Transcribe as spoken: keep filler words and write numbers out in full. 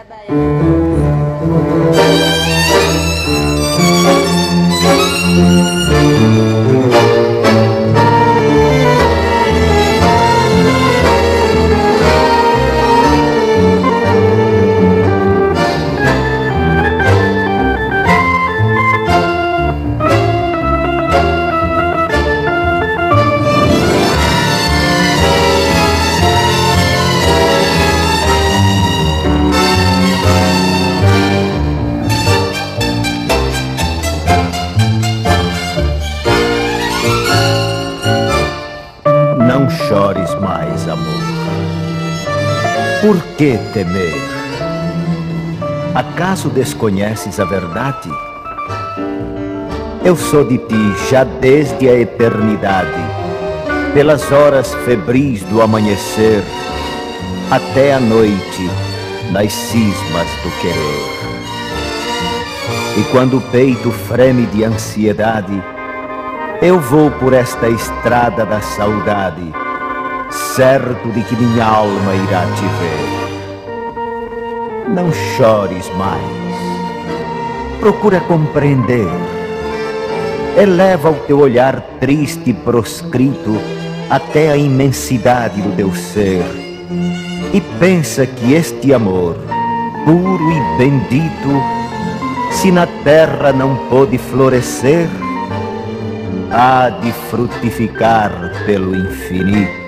Não chores mais, amor. Por que temer? Acaso desconheces a verdade? Eu sou de ti já desde a eternidade, pelas horas febris do amanhecer, até a noite, nas cismas do querer. E quando o peito freme de ansiedade, eu vou por esta estrada da saudade, certo de que minha alma irá te ver. Não chores mais. Procura compreender. Eleva o teu olhar triste e proscrito até a imensidade do teu ser e pensa que este amor, puro e bendito, se na terra não pôde florescer, há de frutificar pelo infinito.